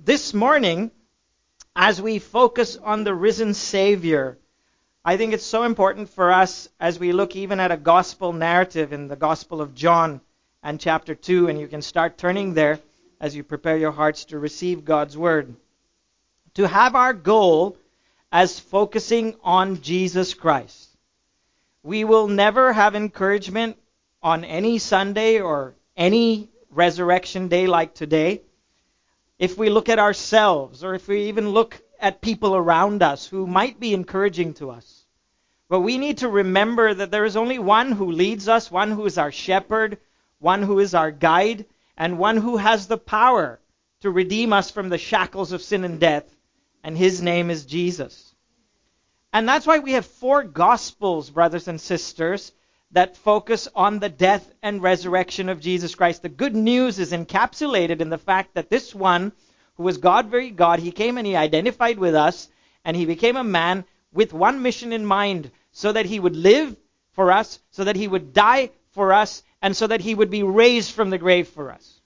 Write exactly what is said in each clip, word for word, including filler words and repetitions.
this morning, as we focus on the risen Savior, I think it's so important for us as we look even at a gospel narrative in the Gospel of John and chapter two, and you can start turning there as you prepare your hearts to receive God's Word, to have our goal as focusing on Jesus Christ. We will never have encouragement on any Sunday or any resurrection day like today if we look at ourselves, or if we even look at people around us who might be encouraging to us. But we need to remember that there is only one who leads us, one who is our shepherd, one who is our guide, and one who has the power to redeem us from the shackles of sin and death, and his name is Jesus. And that's why we have four Gospels, brothers and sisters, that focus on the death and resurrection of Jesus Christ. The good news is encapsulated in the fact that this one, who was God, very God, he came and he identified with us, and he became a man with one mission in mind, so that he would live for us, so that he would die for us, and so that he would be raised from the grave for us.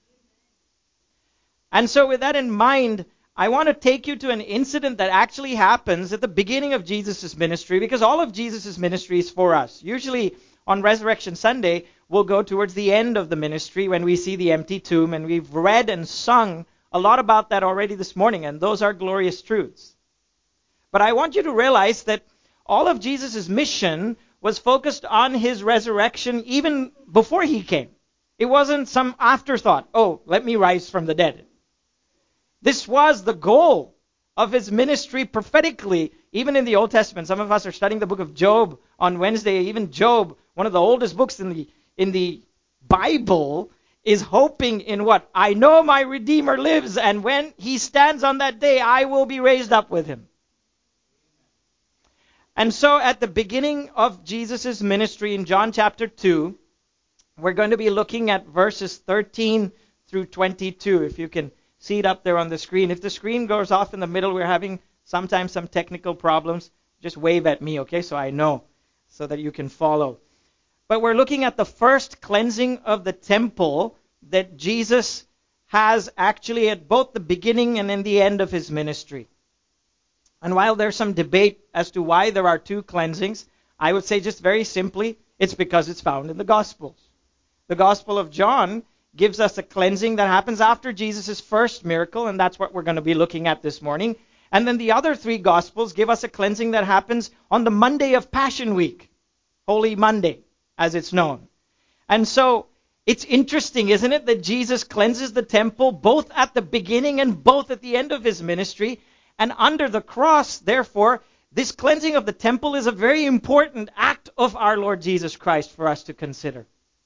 And so with that in mind, I want to take you to an incident that actually happens at the beginning of Jesus' ministry, because all of Jesus' ministry is for us. Usually on Resurrection Sunday, we'll go towards the end of the ministry when we see the empty tomb, and we've read and sung a lot about that already this morning, and those are glorious truths. But I want you to realize that all of Jesus' mission was focused on his resurrection even before he came. It wasn't some afterthought, oh, let me rise from the dead. This was the goal of his ministry prophetically, even in the Old Testament. Some of us are studying the book of Job on Wednesday. Even Job, one of the oldest books in the in the Bible, is hoping in what? I know my Redeemer lives, and when he stands on that day, I will be raised up with him. And so at the beginning of Jesus' ministry in John chapter two, we're going to be looking at verses thirteen through twenty-two. If you can see it up there on the screen. If the screen goes off in the middle, we're having sometimes some technical problems. Just wave at me, okay, so I know, so that you can follow. But we're looking at the first cleansing of the temple that Jesus has actually at both the beginning and in the end of his ministry. And while there's some debate as to why there are two cleansings, I would say just very simply, it's because it's found in the Gospels. The Gospel of John gives us a cleansing that happens after Jesus' first miracle, and that's what we're going to be looking at this morning. And then the other three Gospels give us a cleansing that happens on the Monday of Passion Week, Holy Monday, as it's known. And so it's interesting, isn't it, that Jesus cleanses the temple both at the beginning and both at the end of his ministry. And under the cross, therefore, this cleansing of the temple is a very important act of our Lord Jesus Christ for us to consider.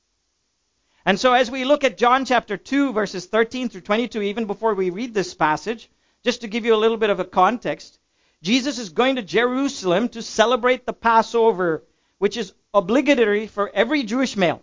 And so as we look at John chapter two, verses thirteen through twenty-two, even before we read this passage, just to give you a little bit of a context, Jesus is going to Jerusalem to celebrate the Passover, which is obligatory for every Jewish male,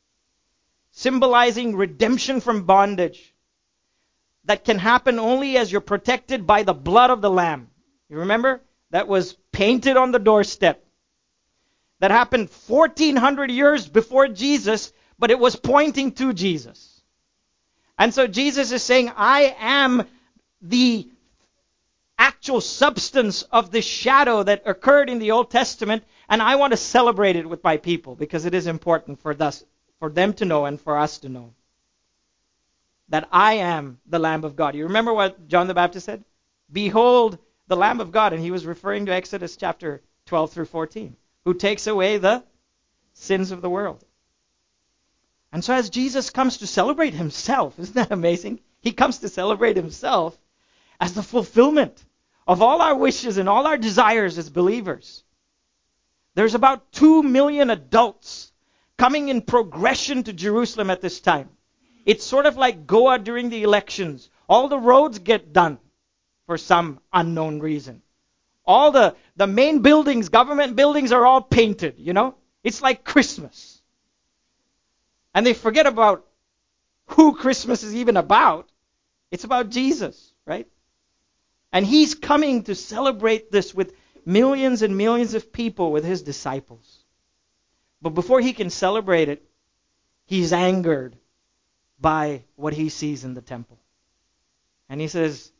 symbolizing redemption from bondage that can happen only as you're protected by the blood of the Lamb. You remember? That was painted on the doorstep. That happened fourteen hundred years before Jesus, but it was pointing to Jesus. And so Jesus is saying, I am the actual substance of the shadow that occurred in the Old Testament, and I want to celebrate it with my people because it is important for, thus, for them to know and for us to know that I am the Lamb of God. You remember what John the Baptist said? Behold the Lamb of God, and he was referring to Exodus chapter twelve through fourteen, who takes away the sins of the world. And so as Jesus comes to celebrate himself, isn't that amazing? He comes to celebrate himself as the fulfillment of all our wishes and all our desires as believers. There's about two million adults coming in progression to Jerusalem at this time. It's sort of like Goa during the elections. All the roads get done for some unknown reason. All the, the main buildings, government buildings, are all painted, you know? It's like Christmas. And they forget about who Christmas is even about. It's about Jesus, right? And he's coming to celebrate this with millions and millions of people, with his disciples. But before he can celebrate it, he's angered by what he sees in the temple. And he says,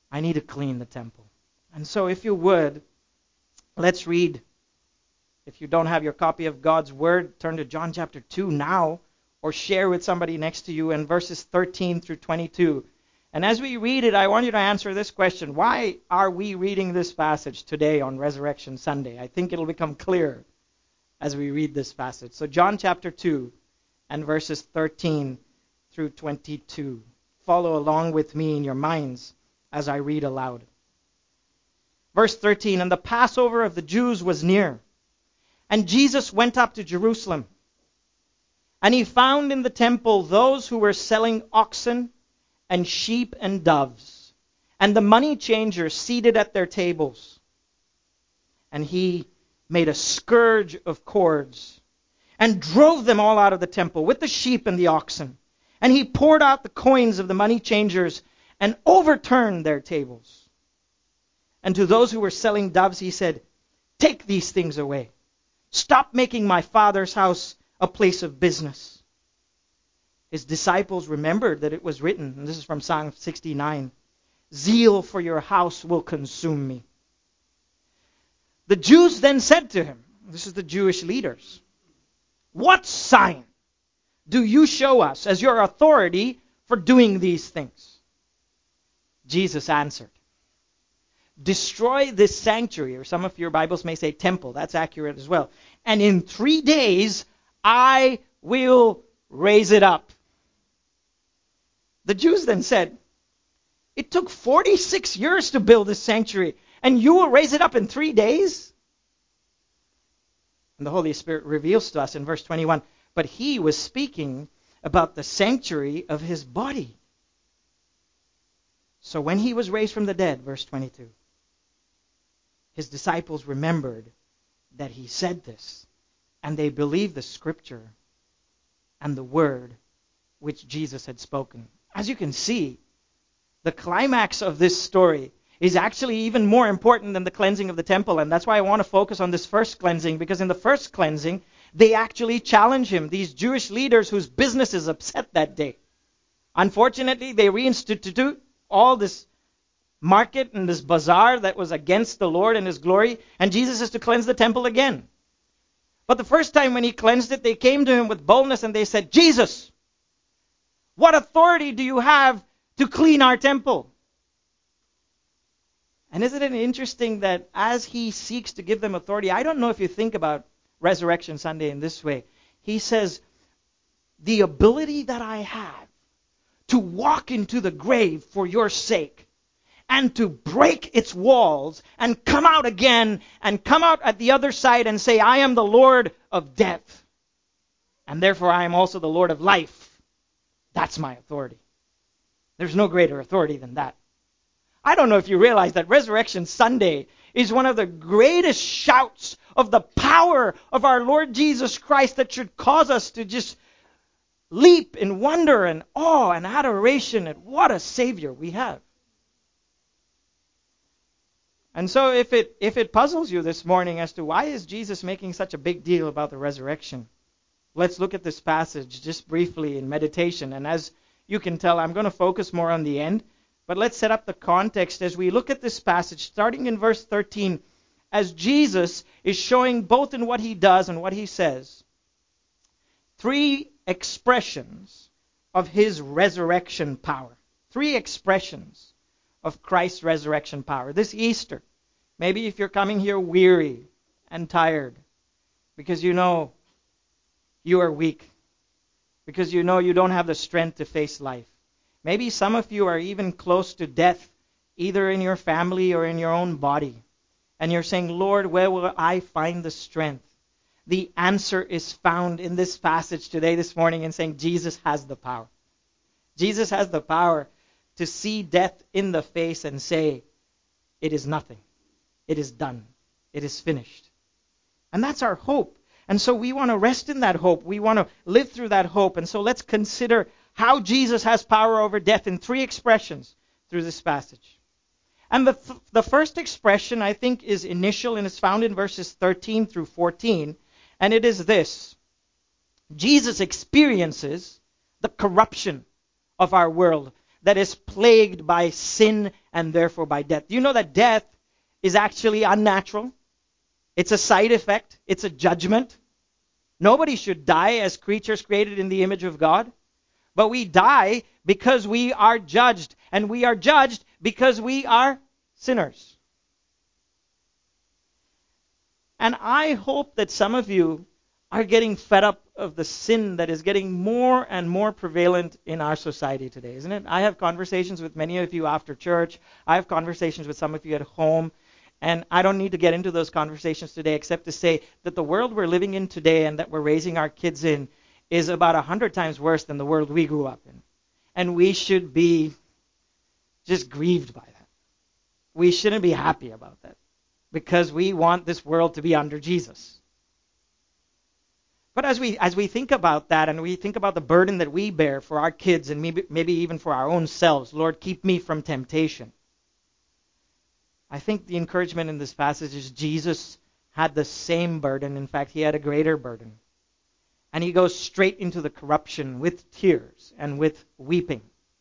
I need to clean the temple. And so if you would, let's read. If you don't have your copy of God's Word, turn to John chapter two now, or share with somebody next to you in verses thirteen through twenty-two. And as we read it, I want you to answer this question. Why are we reading this passage today on Resurrection Sunday? I think it'll become clear as we read this passage. So John chapter two and verses thirteen through twenty-two. Follow along with me in your minds as I read aloud. Verse thirteen, and the Passover of the Jews was near, and Jesus went up to Jerusalem. And he found in the temple those who were selling oxen and sheep and doves, and the money changers seated at their tables. And he made a scourge of cords, and drove them all out of the temple with the sheep and the oxen. And he poured out the coins of the money changers, and overturned their tables. And to those who were selling doves he said, take these things away. Stop making my Father's house a place of business. His disciples remembered that it was written, and this is from Psalm sixty-nine, zeal for your house will consume me. The Jews then said to him, this is the Jewish leaders, what sign do you show us as your authority for doing these things? Jesus answered, destroy this sanctuary, or some of your Bibles may say temple, that's accurate as well, and in three days I will raise it up. The Jews then said, it took forty-six years to build this sanctuary, and you will raise it up in three days? And the Holy Spirit reveals to us in verse twenty-one, but he was speaking about the sanctuary of his body. So when he was raised from the dead, verse twenty-two, his disciples remembered that he said this, and they believed the scripture and the word which Jesus had spoken. As you can see, the climax of this story is actually even more important than the cleansing of the temple. And that's why I want to focus on this first cleansing, because in the first cleansing, they actually challenge him, these Jewish leaders whose business is upset that day. Unfortunately, they reinstitute all this market and this bazaar that was against the Lord and his glory, and Jesus is to cleanse the temple again. But the first time when he cleansed it, they came to him with boldness and they said, Jesus, what authority do you have to clean our temple? And isn't it interesting that as he seeks to give them authority, I don't know if you think about Resurrection Sunday in this way. He says, the ability that I have to walk into the grave for your sake and to break its walls and come out again and come out at the other side and say, I am the Lord of death, and therefore I am also the Lord of life. That's my authority. There's no greater authority than that. I don't know if you realize that Resurrection Sunday is one of the greatest shouts of the power of our Lord Jesus Christ that should cause us to just leap in wonder and awe and adoration at what a Savior we have. And so if it if it puzzles you this morning as to why is Jesus making such a big deal about the resurrection, let's look at this passage just briefly in meditation. And as you can tell, I'm going to focus more on the end. But let's set up the context as we look at this passage, starting in verse thirteen, as Jesus is showing both in what he does and what he says, three expressions of his resurrection power. Three expressions of Christ's resurrection power. This Easter, maybe if you're coming here weary and tired, because you know you are weak, because you know you don't have the strength to face life. Maybe some of you are even close to death, either in your family or in your own body. And you're saying, Lord, where will I find the strength? The answer is found in this passage today, this morning, in saying Jesus has the power. Jesus has the power to see death in the face and say, it is nothing. It is done. It is finished. And that's our hope. And so we want to rest in that hope. We want to live through that hope. And so let's consider how Jesus has power over death in three expressions through this passage. And the, th- the first expression, I think, is initial and is found in verses thirteen through fourteen. And it is this. Jesus experiences the corruption of our world. that is plagued by sin and therefore by death. Do you know that death is actually unnatural? It's a side effect. It's a judgment. Nobody should die as creatures created in the image of God. But we die because we are judged. And we are judged because we are sinners. And I hope that some of you are getting fed up of the sin that is getting more and more prevalent in our society today, isn't it? I have conversations with many of you after church. I have conversations with some of you at home. And I don't need to get into those conversations today except to say that the world we're living in today and that we're raising our kids in is about a hundred times worse than the world we grew up in. And we should be just grieved by that. We shouldn't be happy about that because we want this world to be under Jesus. But as we as we think about that and we think about the burden that we bear for our kids and maybe, maybe even for our own selves, Lord, keep me from temptation. I think the encouragement in this passage is Jesus had the same burden. In fact, he had a greater burden. And he goes straight into the corruption with tears and with weeping.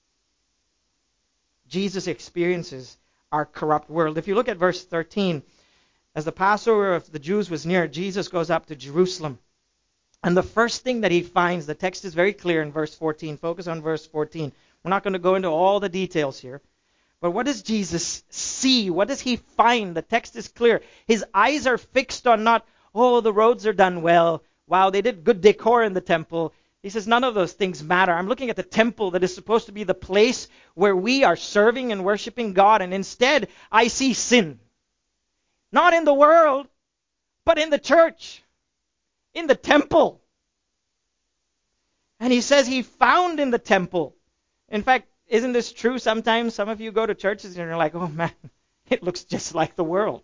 Jesus experiences our corrupt world. If you look at verse thirteen, as the Passover of the Jews was near, Jesus goes up to Jerusalem. And the first thing that he finds, the text is very clear in verse fourteen. Focus on verse fourteen. We're not going to go into all the details here. But what does Jesus see? What does he find? The text is clear. His eyes are fixed on not, oh, the roads are done well. Wow, they did good decor in the temple. He says none of those things matter. I'm looking at the temple that is supposed to be the place where we are serving and worshiping God. And instead, I see sin. Not in the world, but in the church. In the temple. And he says he found in the temple. In fact, isn't this true? Sometimes some of you go to churches and you're like, oh man, it looks just like the world.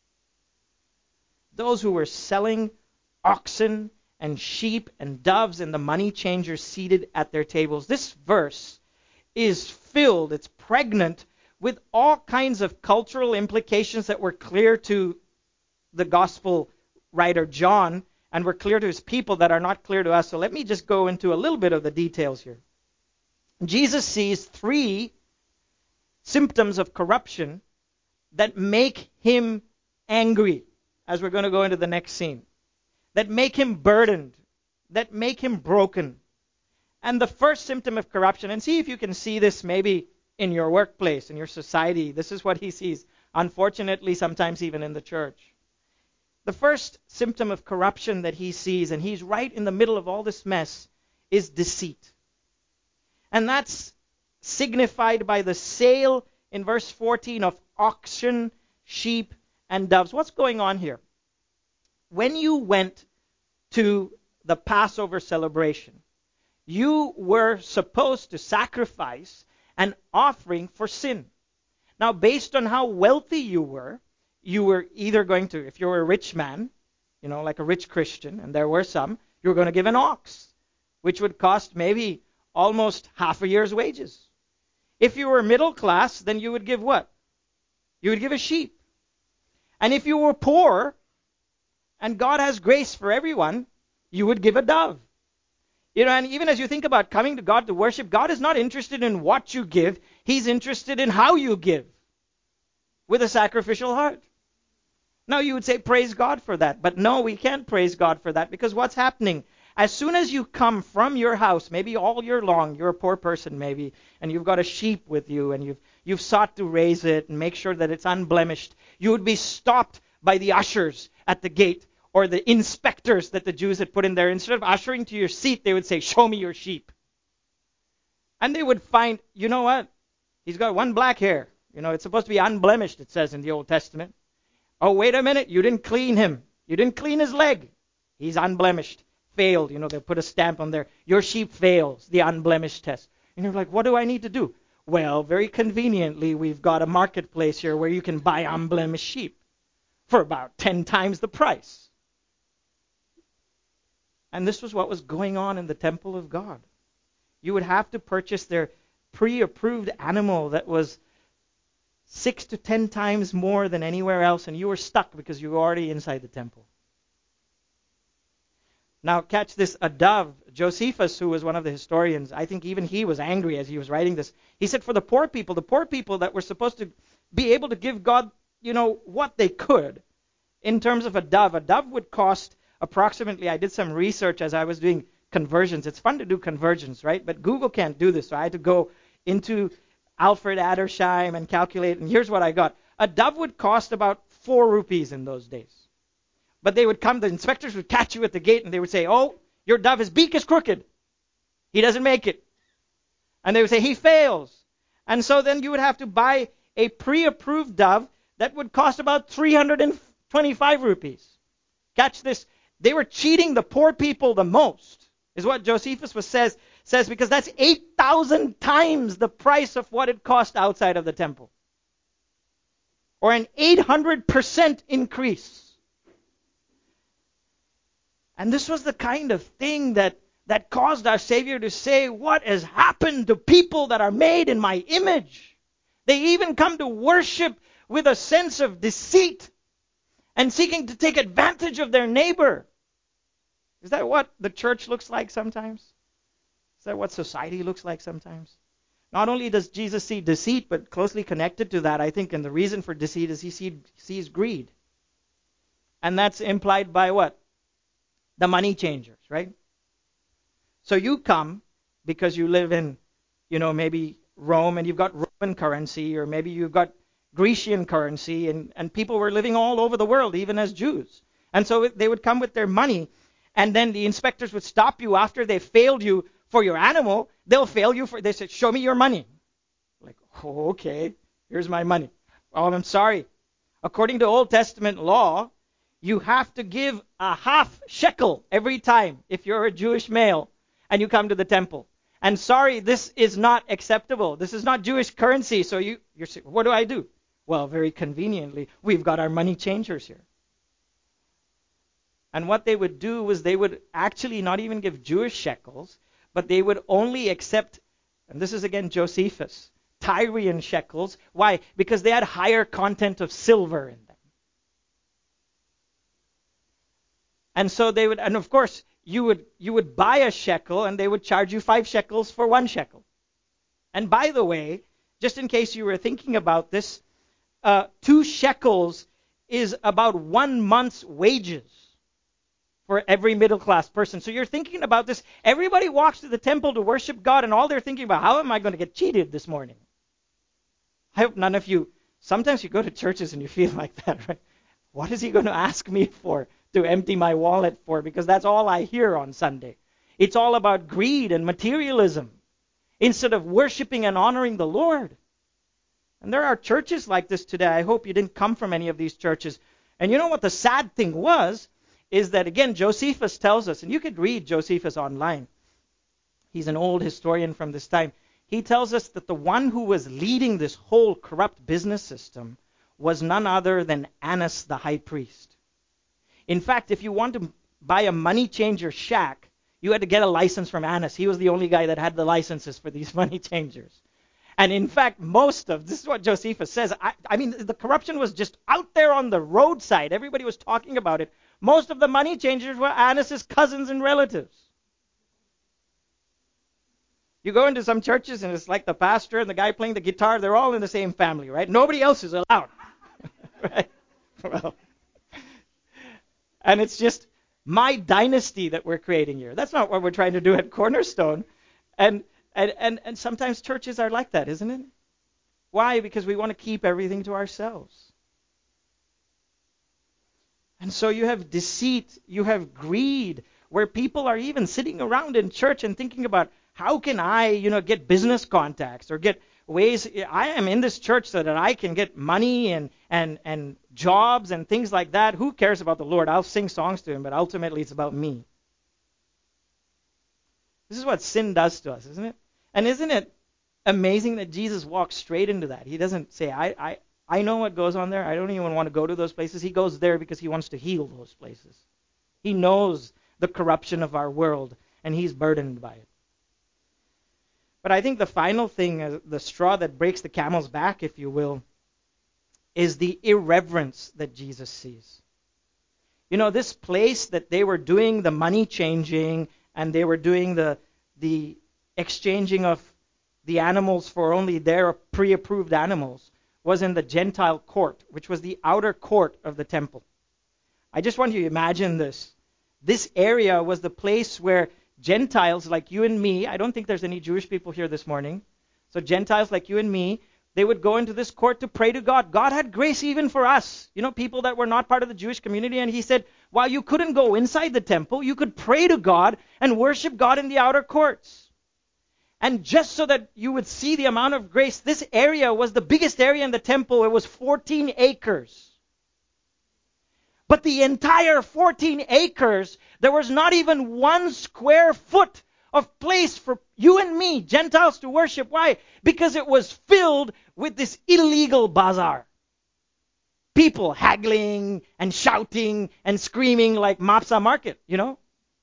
Those who were selling oxen and sheep and doves and the money changers seated at their tables. This verse is filled, it's pregnant with all kinds of cultural implications that were clear to the gospel writer John and were clear to his people that are not clear to us. So let me just go into a little bit of the details here. Jesus sees three symptoms of corruption that make him angry, as we're going to go into the next scene, that make him burdened, that make him broken. And the first symptom of corruption, and see if you can see this maybe in your workplace, in your society, this is what he sees, unfortunately sometimes even in the church. The first symptom of corruption that he sees, and he's right in the middle of all this mess, is deceit. And that's signified by the sale in verse fourteen of oxen, sheep, and doves. What's going on here? When you went to the Passover celebration, you were supposed to sacrifice an offering for sin. Now, based on how wealthy you were, you were either going to, if you were a rich man, you know, like a rich Christian, and there were some, you were going to give an ox, which would cost maybe almost half a year's wages. If you were middle class, then you would give what? You would give a sheep. And if you were poor, and God has grace for everyone, you would give a dove. You know, and even as you think about coming to God to worship, God is not interested in what you give. He's interested in how you give with a sacrificial heart. Now you would say, praise God for that. But no, we can't praise God for that because what's happening? As soon as you come from your house, maybe all year long, you're a poor person maybe, and you've got a sheep with you, and you've you've sought to raise it and make sure that it's unblemished, you would be stopped by the ushers at the gate or the inspectors that the Jews had put in there. Instead of ushering to your seat, they would say, show me your sheep. And they would find, you know what? He's got one black hair. You know, it's supposed to be unblemished, it says in the Old Testament. Oh, wait a minute, you didn't clean him. You didn't clean his leg. He's unblemished. Failed. You know, they'll put a stamp on there. Your sheep fails the unblemished test. And you're like, what do I need to do? Well, very conveniently, we've got a marketplace here where you can buy unblemished sheep for about ten times the price. And this was what was going on in the temple of God. You would have to purchase their pre-approved animal that was six to ten times more than anywhere else, and you were stuck because you were already inside the temple. Now catch this, a dove. Josephus, who was one of the historians, I think even he was angry as he was writing this. He said for the poor people, the poor people that were supposed to be able to give God, you know, what they could in terms of a dove. A dove would cost approximately, I did some research as I was doing conversions. It's fun to do conversions, right? But Google can't do this, so I had to go into Alfred Adlersheim and calculate, and here's what I got. A dove would cost about four rupees in those days. But they would come, the inspectors would catch you at the gate and they would say, oh, your dove, his beak is crooked. He doesn't make it. And they would say, he fails. And so then you would have to buy a pre-approved dove that would cost about three hundred twenty-five rupees. Catch this. They were cheating the poor people the most, is what Josephus was says, says, because that's eight thousand times the price of what it cost outside of the temple. Or an eight hundred percent increase. And this was the kind of thing that, that caused our Savior to say, what has happened to people that are made in my image? They even come to worship with a sense of deceit and seeking to take advantage of their neighbor. Is that what the church looks like sometimes? Is that what society looks like sometimes? Not only does Jesus see deceit, but closely connected to that, I think, and the reason for deceit is he see, sees greed. And that's implied by what? The money changers, right? So you come because you live in, you know, maybe Rome and you've got Roman currency, or maybe you've got Grecian currency, and, and people were living all over the world, even as Jews. And so they would come with their money, and then the inspectors would stop you after they failed you for your animal. They'll fail you for, they said, show me your money. Like, oh, okay, here's my money. Oh, I'm sorry. According to Old Testament law, you have to give a half shekel every time if you're a Jewish male and you come to the temple. And sorry, this is not acceptable. This is not Jewish currency. So you, you're saying, what do I do? Well, very conveniently, we've got our money changers here. And what they would do was they would actually not even give Jewish shekels, but they would only accept, and this is again Josephus, Tyrian shekels. Why? Because they had higher content of silver in them. And so they would, and of course, you would you would buy a shekel and they would charge you five shekels for one shekel. And by the way, just in case you were thinking about this, uh, two shekels is about one month's wages for every middle class person. So you're thinking about this. Everybody walks to the temple to worship God, and all they're thinking about, how am I going to get cheated this morning? I hope none of you, sometimes you go to churches and you feel like that, right? What is he going to ask me for? To empty my wallet for, because that's all I hear on Sunday. It's all about greed and materialism instead of worshiping and honoring the Lord. And there are churches like this today. I hope you didn't come from any of these churches. And you know what the sad thing was? Is that, again, Josephus tells us, and you could read Josephus online. He's an old historian from this time. He tells us that the one who was leading this whole corrupt business system was none other than Annas the high priest. In fact, if you want to buy a money changer shack, you had to get a license from Annas. He was the only guy that had the licenses for these money changers. And in fact, most of, this is what Josephus says, I, I mean, the corruption was just out there on the roadside. Everybody was talking about it. Most of the money changers were Annas' cousins and relatives. You go into some churches and it's like the pastor and the guy playing the guitar, they're all in the same family, right? Nobody else is allowed. Right? Well, and it's just my dynasty that we're creating here. That's not what we're trying to do at Cornerstone. And and and, and sometimes churches are like that, isn't it? Why? Because we want to keep everything to ourselves. And so you have deceit, you have greed, where people are even sitting around in church and thinking about, how can I, you know, get business contacts or get ways, I am in this church so that I can get money and, and, and jobs and things like that. Who cares about the Lord? I'll sing songs to him, but ultimately it's about me. This is what sin does to us, isn't it? And isn't it amazing that Jesus walks straight into that? He doesn't say, I, I, I know what goes on there. I don't even want to go to those places. He goes there because he wants to heal those places. He knows the corruption of our world, and he's burdened by it. But I think the final thing, uh, the straw that breaks the camel's back, if you will, is the irreverence that Jesus sees. You know, this place that they were doing the money changing and they were doing the the exchanging of the animals for only their pre-approved animals was in the Gentile court, which was the outer court of the temple. I just want you to imagine this. This area was the place where Gentiles like you and me, I don't think there's any Jewish people here this morning, so Gentiles like you and me, they would go into this court to pray to God. God had grace even for us, you know, people that were not part of the Jewish community. And he said, while you couldn't go inside the temple, you could pray to God and worship God in the outer courts. And just so that you would see the amount of grace, this area was the biggest area in the temple. It was fourteen acres. But the entire fourteen acres, there was not even one square foot of place for you and me, Gentiles, to worship. Why? Because it was filled with this illegal bazaar. People haggling and shouting and screaming like Mapsa Market, you know?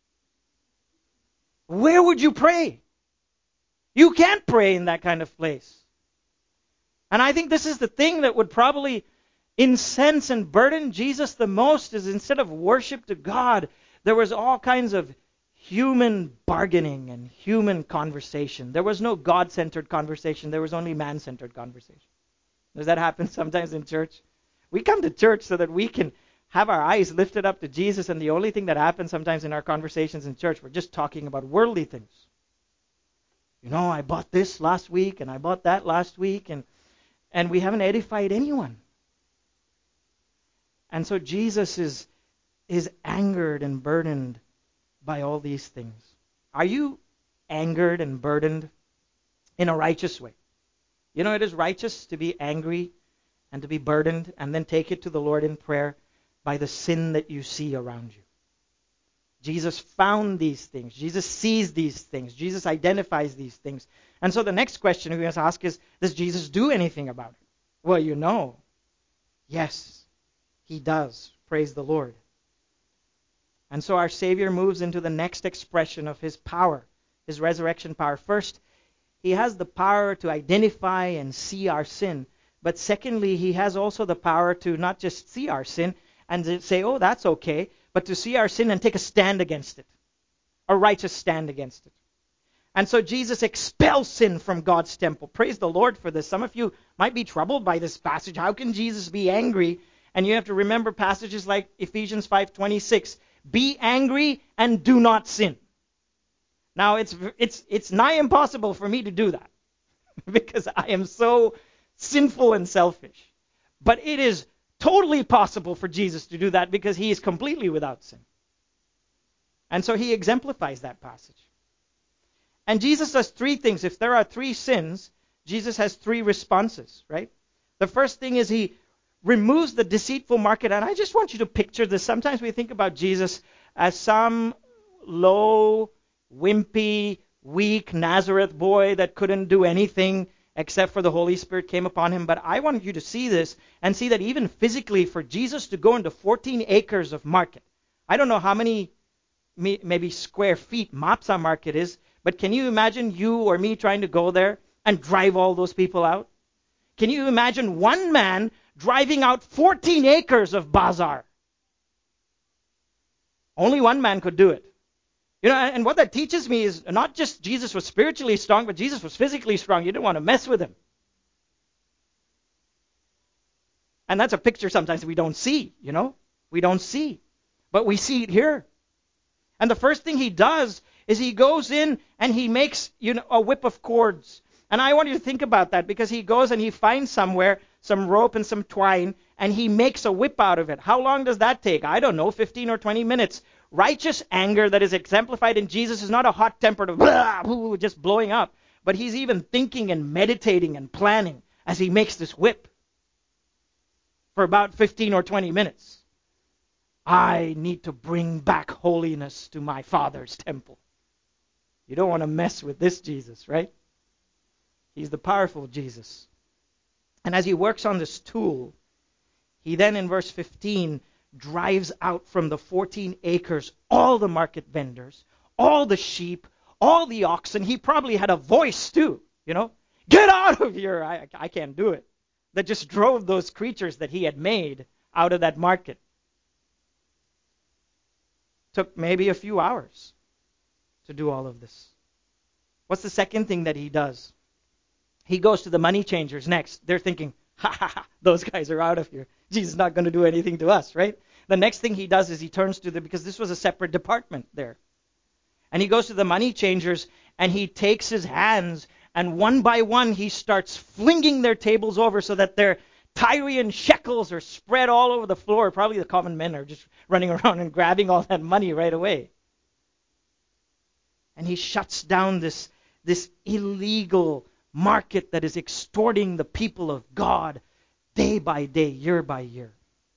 Where would you pray? You can't pray in that kind of place. And I think this is the thing that would probably incense and burden Jesus the most, is instead of worship to God, there was all kinds of human bargaining and human conversation. There was no God-centered conversation. There was only man-centered conversation. Does that happen sometimes in church? We come to church so that we can have our eyes lifted up to Jesus, and the only thing that happens sometimes in our conversations in church, we're just talking about worldly things. You know, I bought this last week, and I bought that last week, and and we haven't edified anyone. And so Jesus is is angered and burdened by all these things. Are you angered and burdened in a righteous way? You know, it is righteous to be angry and to be burdened and then take it to the Lord in prayer by the sin that you see around you. Jesus found these things. Jesus sees these things. Jesus identifies these things. And so the next question we must ask is, does Jesus do anything about it? Well, you know, yes, he does. Praise the Lord. And so our Savior moves into the next expression of his power, his resurrection power. First, he has the power to identify and see our sin. But secondly, he has also the power to not just see our sin and to say, oh, that's okay, but to see our sin and take a stand against it, a righteous stand against it. And so Jesus expels sin from God's temple. Praise the Lord for this. Some of you might be troubled by this passage. How can Jesus be angry? And you have to remember passages like Ephesians five twenty-six. Be angry and do not sin. Now, it's it's it's nigh impossible for me to do that because I am so sinful and selfish. But it is totally possible for Jesus to do that because he is completely without sin. And so he exemplifies that passage. And Jesus does three things. If there are three sins, Jesus has three responses, right? The first thing is he removes the deceitful market. And I just want you to picture this. Sometimes we think about Jesus as some low, wimpy, weak Nazareth boy that couldn't do anything except for the Holy Spirit came upon him. But I want you to see this and see that even physically for Jesus to go into fourteen acres of market. I don't know how many maybe square feet Mapsa Market is, but can you imagine you or me trying to go there and drive all those people out? Can you imagine one man driving out fourteen acres of bazaar? Only one man could do it. You know, and what that teaches me is not just Jesus was spiritually strong, but Jesus was physically strong. You didn't want to mess with him. And that's a picture sometimes we don't see, you know. We don't see. But we see it here. And the first thing he does is he goes in and he makes, you know, a whip of cords. And I want you to think about that because he goes and he finds somewhere some rope and some twine and he makes a whip out of it. How long does that take? I don't know, fifteen or twenty minutes. Righteous anger that is exemplified in Jesus is not a hot-tempered blah, just blowing up, but he's even thinking and meditating and planning as he makes this whip for about fifteen or twenty minutes. I need to bring back holiness to my Father's temple. You don't want to mess with this Jesus, right? He's the powerful Jesus. And as he works on this tool, he then in verse fifteen drives out from the fourteen acres all the market vendors, all the sheep, all the oxen. He probably had a voice too, you know. Get out of here! I, I can't do it. That just drove those creatures that he had made out of that market. took maybe a few hours to do all of this. What's the second thing that he does? He goes to the money changers next. They're thinking, ha ha ha, those guys are out of here. Jesus is not going to do anything to us, right? The next thing he does is he turns to the, because this was a separate department there. And he goes to the money changers and he takes his hands and one by one he starts flinging their tables over so that their Tyrian shekels are spread all over the floor. Probably the common men are just running around and grabbing all that money right away. And he shuts down this, this illegal market that is extorting the people of God day by day, year by year.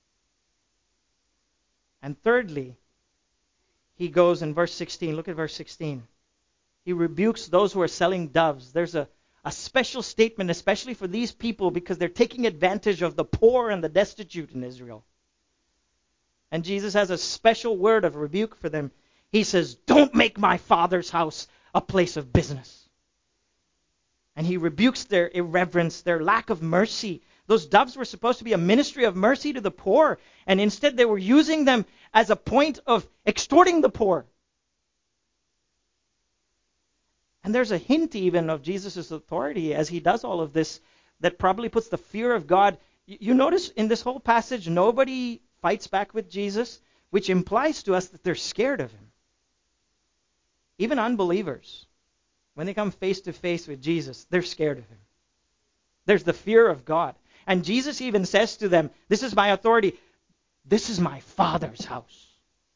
And thirdly, he goes in verse sixteen. Look at verse sixteen. He rebukes those who are selling doves. There's a, a special statement, especially for these people, because they're taking advantage of the poor and the destitute in Israel. And Jesus has a special word of rebuke for them. He says, don't make my Father's house a place of business. And he rebukes their irreverence, their lack of mercy. Those doves were supposed to be a ministry of mercy to the poor, and instead they were using them as a point of extorting the poor. And there's a hint even of Jesus' authority as he does all of this that probably puts the fear of God. You notice in this whole passage, nobody fights back with Jesus, which implies to us that they're scared of him. Even unbelievers, when they come face to face with Jesus, they're scared of him. There's the fear of God. And Jesus even says to them, this is my authority. This is my Father's house.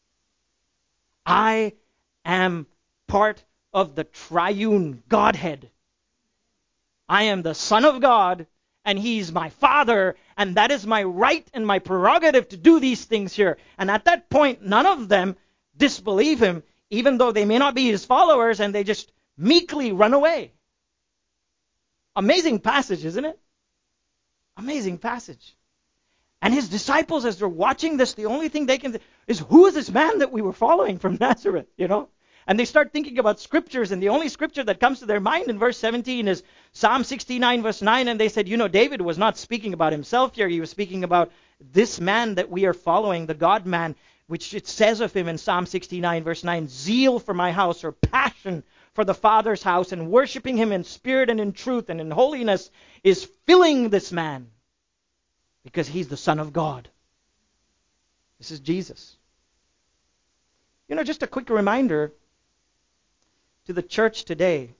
I am part of the triune Godhead. I am the Son of God, and he's my Father, and that is my right and my prerogative to do these things here. And at that point, none of them disbelieve him, even though they may not be his followers, and they just meekly run away. Amazing passage, isn't it? Amazing passage. And his disciples, as they're watching this, the only thing they can th- is, who is this man that we were following from Nazareth, you know? And they start thinking about scriptures, and the only scripture that comes to their mind in verse seventeen is Psalm sixty-nine, verse nine, and they said, you know, David was not speaking about himself here. He was speaking about this man that we are following, the God-man, which it says of him in Psalm sixty-nine, verse nine, zeal for my house, or passion for the Father's house, and worshiping him in spirit and in truth and in holiness is filling this man, because he's the Son of God. This is Jesus. You know, just a quick reminder to the church today.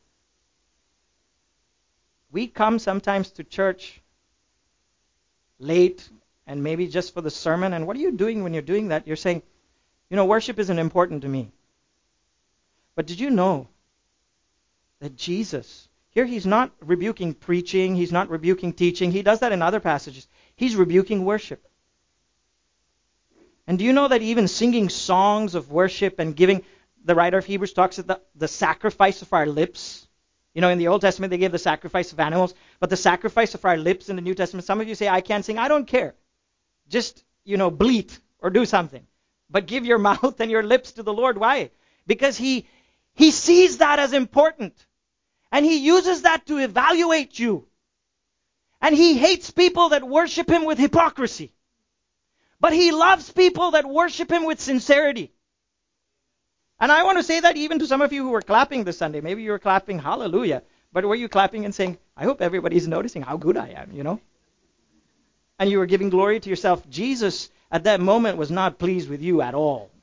We come sometimes to church late and maybe just for the sermon. And what are you doing when you're doing that? You're saying, you know, worship isn't important to me. But did you know that Jesus, here he's not rebuking preaching, he's not rebuking teaching. He does that in other passages. He's rebuking worship. And do you know that even singing songs of worship and giving, the writer of Hebrews talks about the, the sacrifice of our lips. You know, in the Old Testament they gave the sacrifice of animals, but the sacrifice of our lips in the New Testament, some of you say, I can't sing. I don't care. Just, you know, bleat or do something. But give your mouth and your lips to the Lord. Why? Because he, he sees that as important. And he uses that to evaluate you. And he hates people that worship him with hypocrisy. But he loves people that worship him with sincerity. And I want to say that even to some of you who were clapping this Sunday. Maybe you were clapping hallelujah. But were you clapping and saying, I hope everybody's noticing how good I am, you know? And you were giving glory to yourself. Jesus, at that moment, was not pleased with you at all.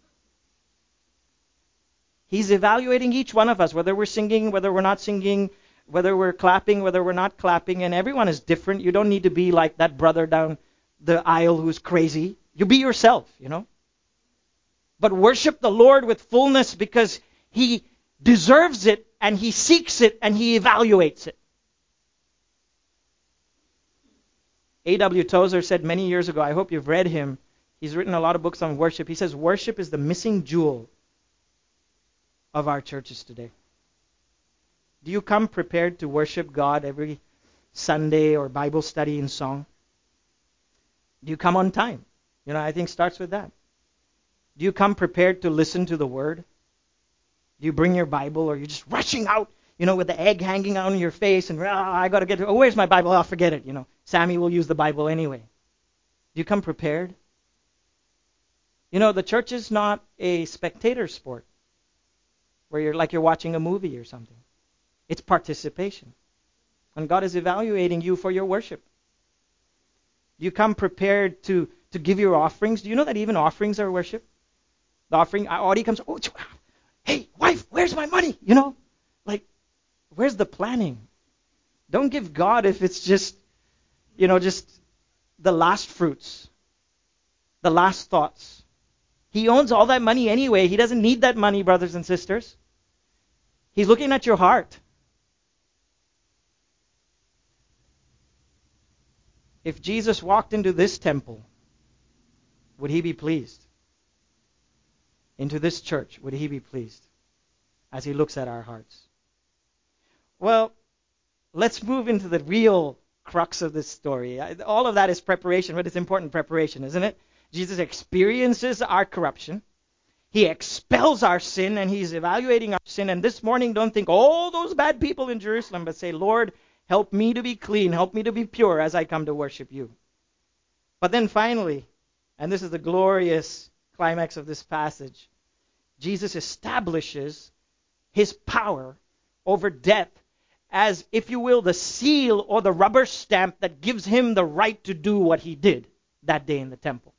He's evaluating each one of us, whether we're singing, whether we're not singing, whether we're clapping, whether we're not clapping. And everyone is different. You don't need to be like that brother down the aisle who's crazy. You be yourself, you know? But worship the Lord with fullness, because he deserves it, and he seeks it, and he evaluates it. A W Tozer said many years ago, I hope you've read him. He's written a lot of books on worship. He says worship is the missing jewel of our churches today. Do you come prepared to worship God every Sunday or Bible study and song? Do you come on time? You know, I think it starts with that. Do you come prepared to listen to the Word? Do you bring your Bible, or you're just rushing out, you know, with the egg hanging out on your face, and, oh, I got to get, oh, where's my Bible? I'll forget it, you know. Sammy will use the Bible anyway. Do you come prepared? You know, the church is not a spectator sport where you're like you're watching a movie or something. It's participation. When God is evaluating you for your worship. You come prepared to, to give your offerings. Do you know that even offerings are worship? The offering, Audie comes, oh, hey, wife, where's my money? You know, like, where's the planning? Don't give God if it's just, you know, just the last fruits, the last thoughts. He owns all that money anyway. He doesn't need that money, brothers and sisters. He's looking at your heart. If Jesus walked into this temple, would he be pleased? Into this church, would he be pleased as he looks at our hearts? Well, let's move into the real crux of this story. All of that is preparation, but it's important preparation, isn't it? Jesus experiences our corruption. He expels our sin, and he's evaluating our sin. And this morning, don't think, oh, those bad people in Jerusalem, but say, Lord, help me to be clean. Help me to be pure as I come to worship you. But then finally, and this is the glorious climax of this passage, Jesus establishes his power over death as, if you will, the seal or the rubber stamp that gives him the right to do what he did that day in the temple.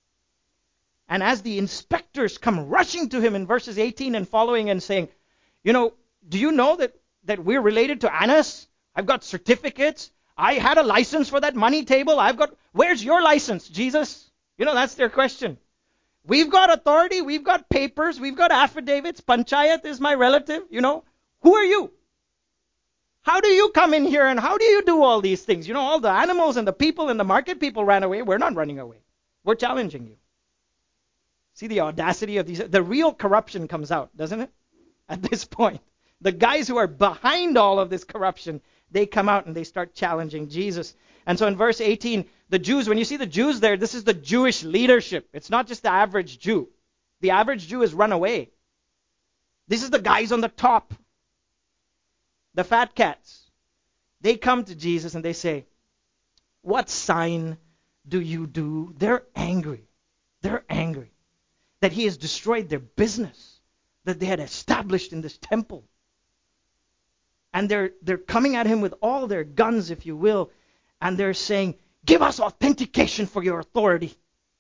And as the inspectors come rushing to him in verses eighteen and following and saying, you know, do you know that, that we're related to Annas? I've got certificates. I had a license for that money table. I've got, where's your license, Jesus? You know, that's their question. We've got authority. We've got papers. We've got affidavits. Panchayat is my relative. You know, who are you? How do you come in here and how do you do all these things? You know, all the animals and the people and the market people ran away. We're not running away. We're challenging you. See the audacity of these. The real corruption comes out, doesn't it? At this point. The guys who are behind all of this corruption, they come out and they start challenging Jesus. And so in verse eighteen, the Jews, when you see the Jews there, this is the Jewish leadership. It's not just the average Jew. The average Jew has run away. This is the guys on the top. The fat cats. They come to Jesus and they say, what sign do you do? They're angry. They're angry that he has destroyed their business that they had established in this temple. And they're they're coming at him with all their guns, if you will, and they're saying, give us authentication for your authority.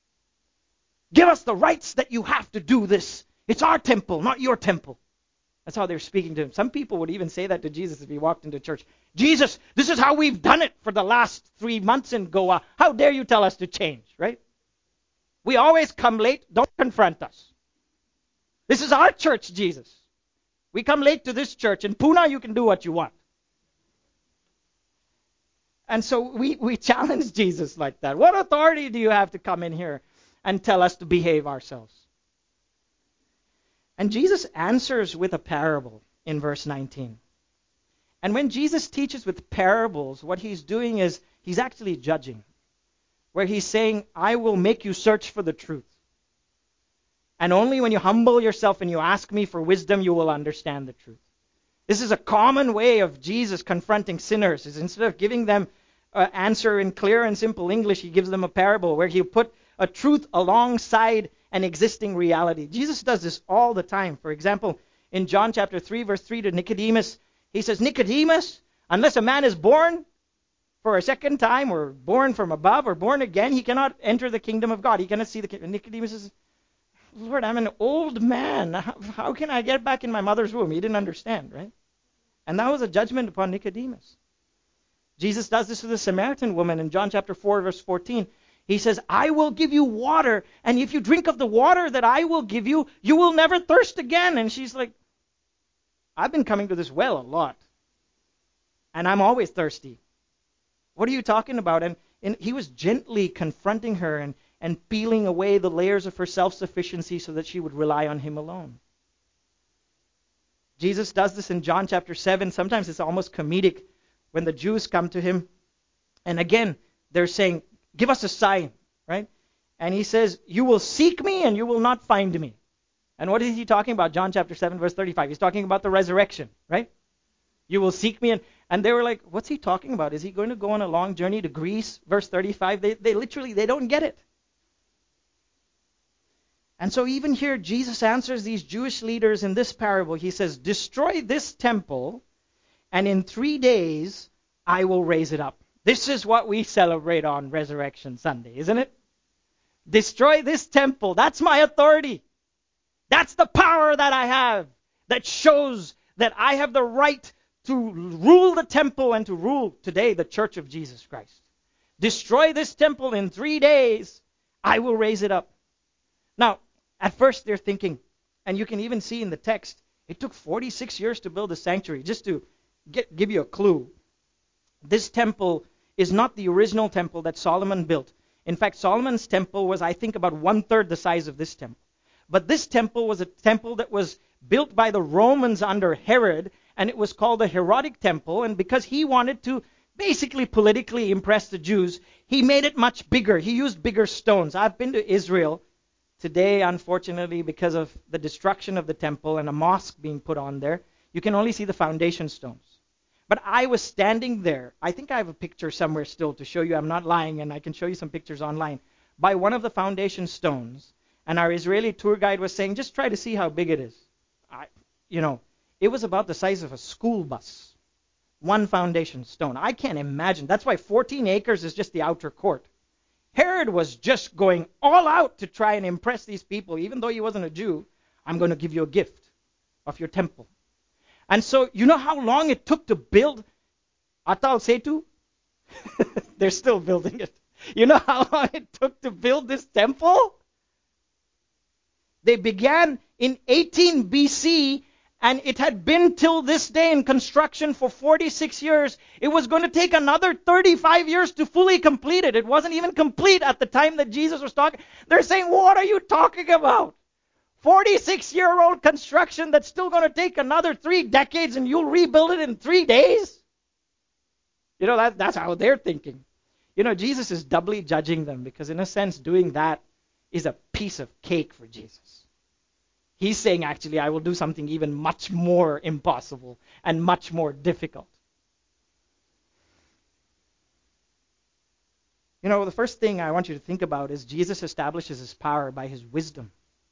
Give us the rights that you have to do this. It's our temple, not your temple. That's how they're speaking to him. Some people would even say that to Jesus if he walked into church. Jesus, this is how we've done it for the last three months in Goa. How dare you tell us to change, right? We always come late. Don't confront us. This is our church, Jesus. We come late to this church. In Pune, you can do what you want. And so we, we challenge Jesus like that. What authority do you have to come in here and tell us to behave ourselves? And Jesus answers with a parable in verse nineteen. And when Jesus teaches with parables, what he's doing is he's actually judging. Where he's saying, I will make you search for the truth. And only when you humble yourself and you ask me for wisdom, you will understand the truth. This is a common way of Jesus confronting sinners. Is instead of giving them an answer in clear and simple English, he gives them a parable where he'll put a truth alongside an existing reality. Jesus does this all the time. For example, in John chapter three, verse three to Nicodemus, he says, Nicodemus, unless a man is born for a second time or born from above or born again, he cannot enter the kingdom of God. He cannot see the kingdom. Nicodemus says, Lord, I'm an old man. How, how can I get back in my mother's womb? He didn't understand, right? And that was a judgment upon Nicodemus. Jesus does this to the Samaritan woman in John chapter four, verse fourteen. He says, I will give you water, and if you drink of the water that I will give you, you will never thirst again. And she's like, I've been coming to this well a lot, and I'm always thirsty. What are you talking about? And, and he was gently confronting her and, and peeling away the layers of her self-sufficiency so that she would rely on him alone. Jesus does this in John chapter seven. Sometimes it's almost comedic when the Jews come to him. And again, they're saying, give us a sign, right? And he says, you will seek me and you will not find me. And what is he talking about? John chapter seven, verse thirty-five. He's talking about the resurrection, right? You will seek me. And, and they were like, what's he talking about? Is he going to go on a long journey to Greece? Verse thirty-five. They, they literally, they don't get it. And so even here, Jesus answers these Jewish leaders in this parable. He says, destroy this temple, and in three days I will raise it up. This is what we celebrate on Resurrection Sunday, isn't it? Destroy this temple. That's my authority. That's the power that I have that shows that I have the right to rule the temple and to rule today the church of Jesus Christ. Destroy this temple in three days. I will raise it up. Now, at first they're thinking, and you can even see in the text, it took forty-six years to build a sanctuary. Just to get, give you a clue, this temple is not the original temple that Solomon built. In fact, Solomon's temple was, I think, about one-third the size of this temple. But this temple was a temple that was built by the Romans under Herod, and it was called the Herodic Temple. And because he wanted to basically politically impress the Jews, he made it much bigger. He used bigger stones. I've been to Israel. Today, unfortunately, because of the destruction of the temple and a mosque being put on there, you can only see the foundation stones. But I was standing there. I think I have a picture somewhere still to show you. I'm not lying, and I can show you some pictures online. By one of the foundation stones, and our Israeli tour guide was saying, just try to see how big it is. I, you know, it was about the size of a school bus. One foundation stone. I can't imagine. That's why fourteen acres is just the outer court. Herod was just going all out to try and impress these people. Even though he wasn't a Jew, I'm going to give you a gift of your temple. And so, you know how long it took to build Atal Setu? They're still building it. You know how long it took to build this temple? They began in eighteen B C, and it had been till this day in construction for forty-six years. It was going to take another thirty-five years to fully complete it. It wasn't even complete at the time that Jesus was talking. They're saying, what are you talking about? forty-six-year-old construction that's still going to take another three decades, and you'll rebuild it in three days? You know, that, that's how they're thinking. You know, Jesus is doubly judging them because, in a sense, doing that is a piece of cake for Jesus. He's saying, actually, I will do something even much more impossible and much more difficult. You know, the first thing I want you to think about is Jesus establishes his power by his wisdom.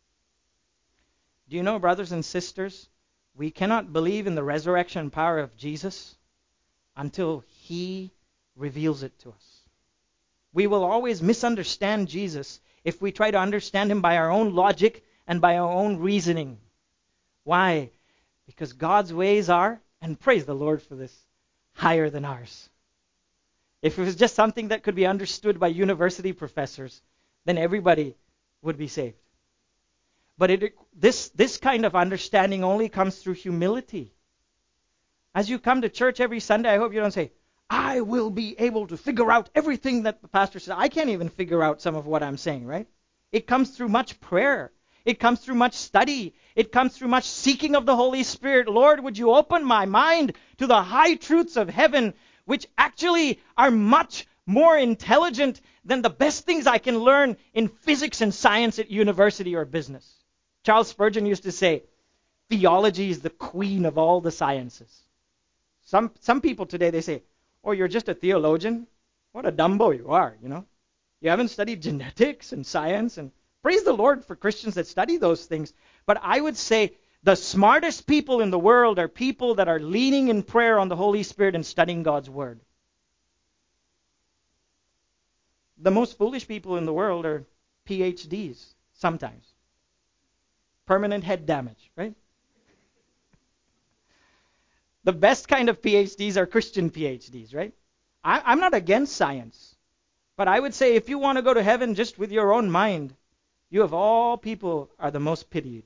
Do you know, brothers and sisters, we cannot believe in the resurrection power of Jesus until he reveals it to us. We will always misunderstand Jesus if we try to understand him by our own logic and by our own reasoning. Why? Because God's ways are, and praise the Lord for this, higher than ours. If it was just something that could be understood by university professors, then everybody would be saved. But it, this, this kind of understanding only comes through humility. As you come to church every Sunday, I hope you don't say, I will be able to figure out everything that the pastor says. I can't even figure out some of what I'm saying, right? It comes through much prayer. It comes through much study. It comes through much seeking of the Holy Spirit. Lord, would you open my mind to the high truths of heaven, which actually are much more intelligent than the best things I can learn in physics and science at university or business. Charles Spurgeon used to say, theology is the queen of all the sciences. Some some people today, they say, oh, you're just a theologian? What a dumbo you are, you know. You haven't studied genetics and science, and praise the Lord for Christians that study those things. But I would say the smartest people in the world are people that are leaning in prayer on the Holy Spirit and studying God's Word. The most foolish people in the world are P H Ds, sometimes. Permanent head damage, right? The best kind of P H Ds are Christian P H Ds, right? I, I'm not against science. But I would say if you want to go to heaven just with your own mind, you of all people are the most pitied.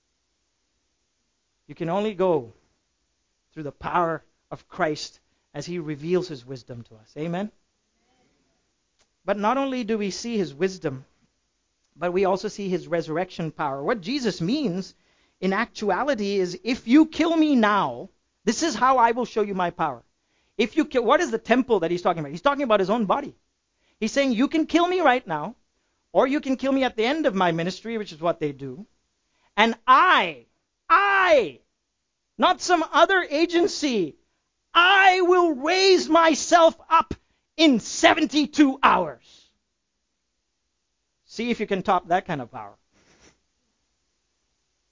You can only go through the power of Christ as he reveals his wisdom to us. Amen? But not only do we see his wisdom, but we also see his resurrection power. What Jesus means in actuality is, if you kill me now, this is how I will show you my power. If you kill, what is the temple that he's talking about? He's talking about his own body. He's saying you can kill me right now, or you can kill me at the end of my ministry, which is what they do. And I, I, not some other agency, I will raise myself up in seventy-two hours. See if you can top that kind of power.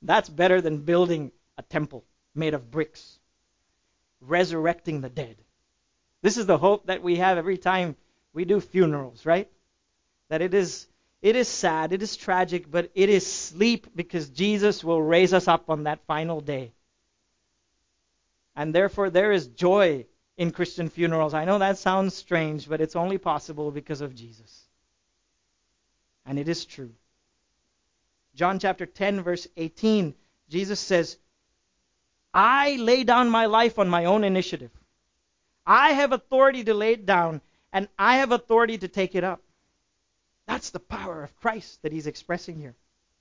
That's better than building a temple made of bricks, resurrecting the dead. This is the hope that we have every time we do funerals, right? That it is it is sad, it is tragic, but it is sleep, because Jesus will raise us up on that final day. And therefore there is joy in Christian funerals. I know that sounds strange, but it's only possible because of Jesus. And it is true. John chapter ten, verse eighteen, Jesus says, I lay down my life on my own initiative. I have authority to lay it down, and I have authority to take it up. That's the power of Christ that he's expressing here.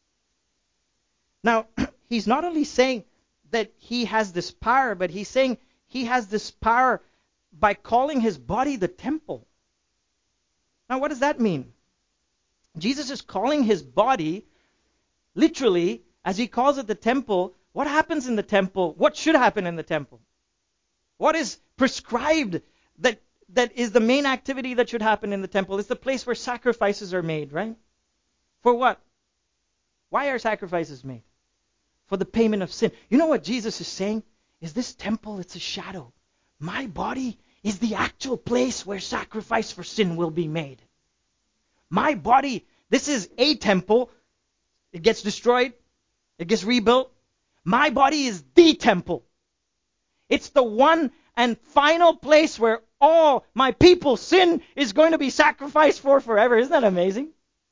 Now, he's not only saying that he has this power, but he's saying he has this power by calling his body the temple. Now, what does that mean? Jesus is calling his body, literally, as he calls it the temple. What happens in the temple? What should happen in the temple? What is prescribed that that is the main activity that should happen in the temple? It's the place where sacrifices are made, right? For what? Why are sacrifices made? For the payment of sin. You know what Jesus is saying? Is this temple, it's a shadow. My body is the actual place where sacrifice for sin will be made. My body, this is a temple. It gets destroyed. It gets rebuilt. My body is the temple. It's the one and final place where all my people's sin is going to be sacrificed for forever. Isn't that amazing?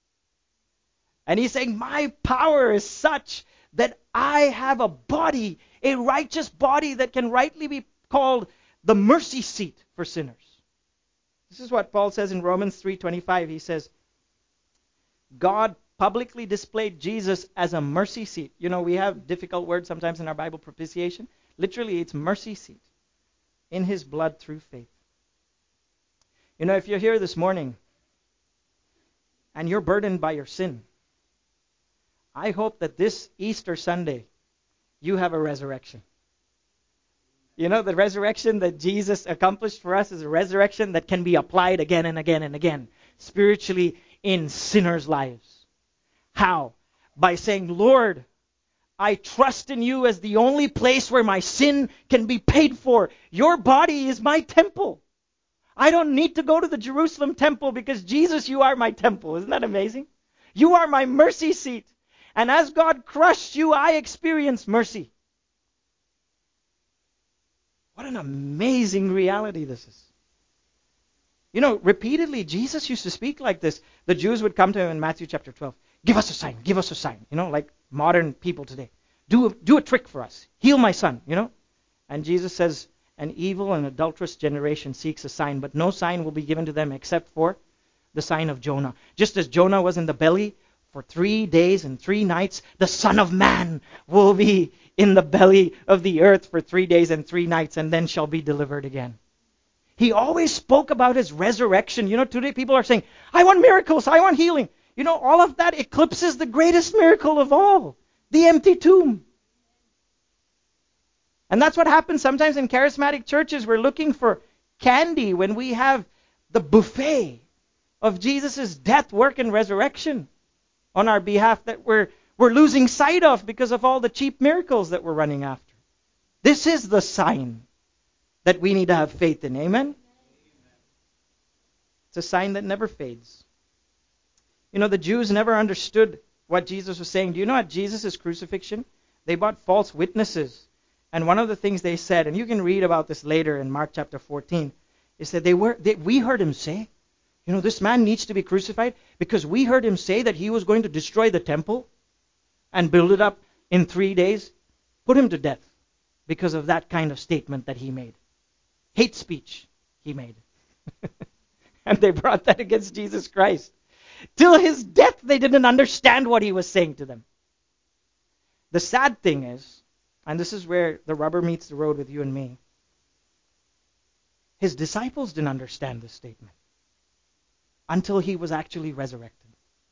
And he's saying, my power is such that I have a body, a righteous body that can rightly be called the mercy seat for sinners. This is what Paul says in Romans three twenty-five. He says, God publicly displayed Jesus as a mercy seat. You know, we have difficult words sometimes in our Bible, propitiation. Literally, it's mercy seat in his blood through faith. You know, if you're here this morning and you're burdened by your sin, I hope that this Easter Sunday you have a resurrection. You know, the resurrection that Jesus accomplished for us is a resurrection that can be applied again and again and again, spiritually in sinners' lives. How? By saying, Lord, I trust in you as the only place where my sin can be paid for. Your body is my temple. I don't need to go to the Jerusalem temple because, Jesus, you are my temple. Isn't that amazing? You are my mercy seat. And as God crushed you, I experience mercy. What an amazing reality this is. You know, repeatedly, Jesus used to speak like this. The Jews would come to him in Matthew chapter twelve. Give us a sign, give us a sign. You know, like modern people today. Do a, do a trick for us. Heal my son, you know. And Jesus says, an evil and adulterous generation seeks a sign, but no sign will be given to them except for the sign of Jonah. Just as Jonah was in the belly for three days and three nights, the Son of Man will be in the belly of the earth for three days and three nights, and then shall be delivered again. He always spoke about his resurrection. You know, today people are saying, I want miracles, I want healing. You know, all of that eclipses the greatest miracle of all, the empty tomb. And that's what happens sometimes in charismatic churches. We're looking for candy when we have the buffet of Jesus' death, work, and resurrection on our behalf that we're, we're losing sight of because of all the cheap miracles that we're running after. This is the sign that we need to have faith in. Amen? It's a sign that never fades. You know, the Jews never understood what Jesus was saying. Do you know at Jesus' crucifixion, they brought false witnesses. And one of the things they said, and you can read about this later in Mark chapter fourteen, is that they were they, we heard him say, you know, this man needs to be crucified because we heard him say that he was going to destroy the temple and build it up in three days. Put him to death because of that kind of statement that he made. Hate speech he made. And they brought that against Jesus Christ. Till his death, they didn't understand what he was saying to them. The sad thing is, and this is where the rubber meets the road with you and me, his disciples didn't understand this statement until he was actually resurrected.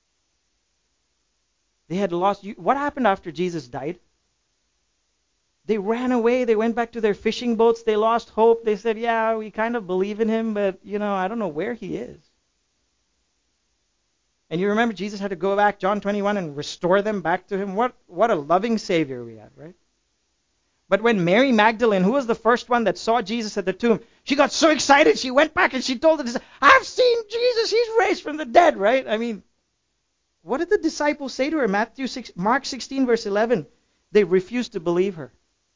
They had lost... What happened after Jesus died? They ran away. They went back to their fishing boats. They lost hope. They said, yeah, we kind of believe in him, but, you know, I don't know where he is. And you remember Jesus had to go back, John twenty-one, and restore them back to him. What, what a loving Savior we have, right? But when Mary Magdalene, who was the first one that saw Jesus at the tomb, she got so excited, she went back and she told the disciples, I've seen Jesus, he's raised from the dead, right? I mean, what did the disciples say to her? Matthew six, Mark sixteen, verse eleven. They refused to believe her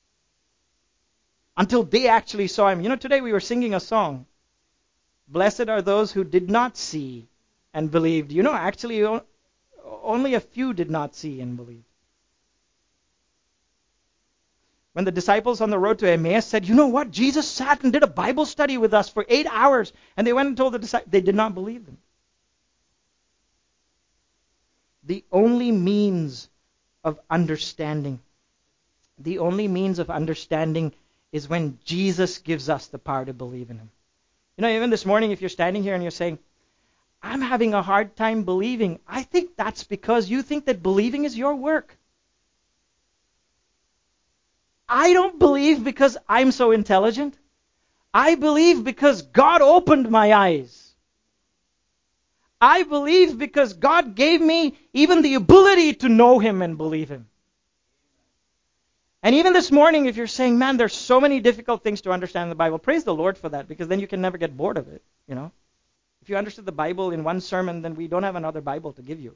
until they actually saw him. You know, today we were singing a song. Blessed are those who did not see and believed. You know, actually only a few did not see and believe. When the disciples on the road to Emmaus said, you know what, Jesus sat and did a Bible study with us for eight hours, and they went and told the disciples, they did not believe them. The only means of understanding, the only means of understanding is when Jesus gives us the power to believe in him. You know, even this morning, if you're standing here and you're saying, I'm having a hard time believing, I think that's because you think that believing is your work. I don't believe because I'm so intelligent. I believe because God opened my eyes. I believe because God gave me even the ability to know him and believe him. And even this morning, if you're saying, man, there's so many difficult things to understand in the Bible, praise the Lord for that, because then you can never get bored of it, you know. If you understood the Bible in one sermon, then we don't have another Bible to give you.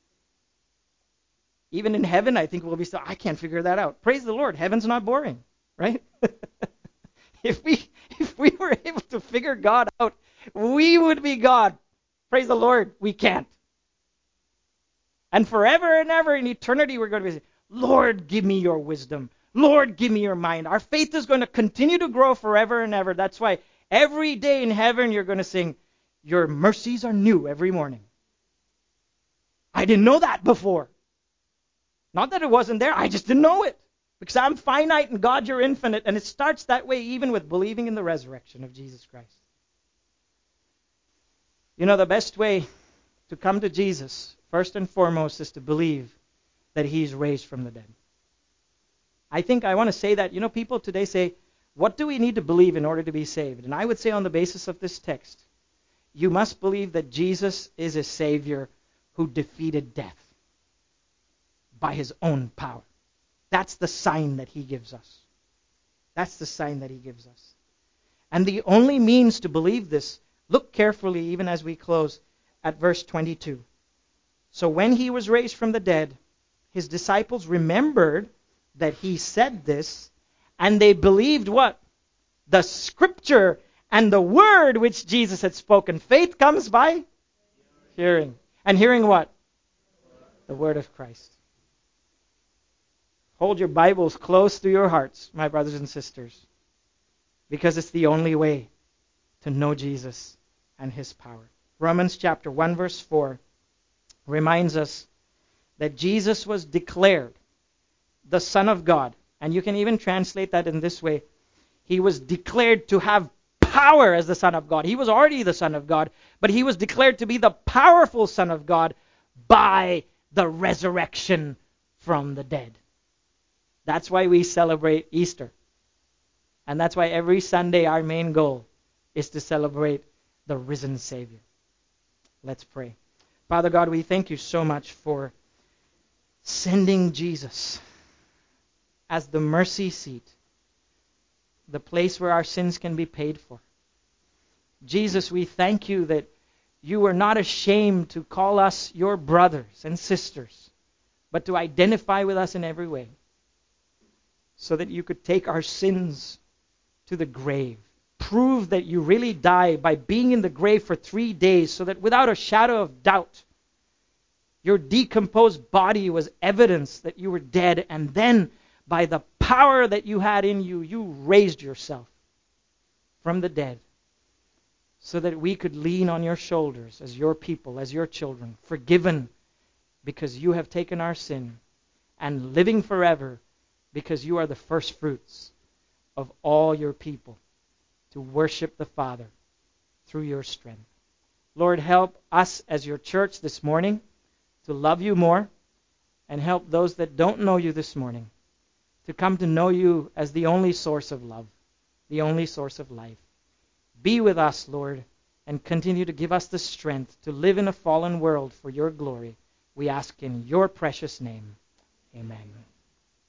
Even in heaven, I think we'll be still, I can't figure that out. Praise the Lord. Heaven's not boring, right? if we if we were able to figure God out, we would be God. Praise the Lord. We can't. And forever and ever in eternity, we're going to be saying, Lord, give me your wisdom. Lord, give me your mind. Our faith is going to continue to grow forever and ever. That's why every day in heaven, you're going to sing, your mercies are new every morning. I didn't know that before. Not that it wasn't there, I just didn't know it. Because I'm finite and God, you're infinite. And it starts that way even with believing in the resurrection of Jesus Christ. You know, the best way to come to Jesus, first and foremost, is to believe that he's raised from the dead. I think I want to say that, you know, people today say, what do we need to believe in order to be saved? And I would say on the basis of this text, you must believe that Jesus is a Savior who defeated death by his own power. That's the sign that he gives us. That's the sign that he gives us. And the only means to believe this, look carefully even as we close at verse twenty-two. So when he was raised from the dead, his disciples remembered that he said this, and they believed what? The scripture and the word which Jesus had spoken. Faith comes by hearing. And hearing what? The word of Christ. Hold your Bibles close to your hearts, my brothers and sisters, because it's the only way to know Jesus and his power. Romans chapter one verse four reminds us that Jesus was declared the Son of God. And you can even translate that in this way. He was declared to have power as the Son of God. He was already the Son of God, but he was declared to be the powerful Son of God by the resurrection from the dead. That's why we celebrate Easter. And that's why every Sunday our main goal is to celebrate the risen Savior. Let's pray. Father God, we thank you so much for sending Jesus as the mercy seat, the place where our sins can be paid for. Jesus, we thank you that you were not ashamed to call us your brothers and sisters, but to identify with us in every way, so that you could take our sins to the grave. Prove that you really died by being in the grave for three days, so that without a shadow of doubt, your decomposed body was evidence that you were dead, and then by the power that you had in you, you raised yourself from the dead, so that we could lean on your shoulders as your people, as your children, forgiven because you have taken our sin, and living forever because you are the first fruits of all your people to worship the Father through your strength. Lord, help us as your church this morning to love you more, and help those that don't know you this morning to come to know you as the only source of love, the only source of life. Be with us, Lord, and continue to give us the strength to live in a fallen world for your glory. We ask in your precious name. Amen.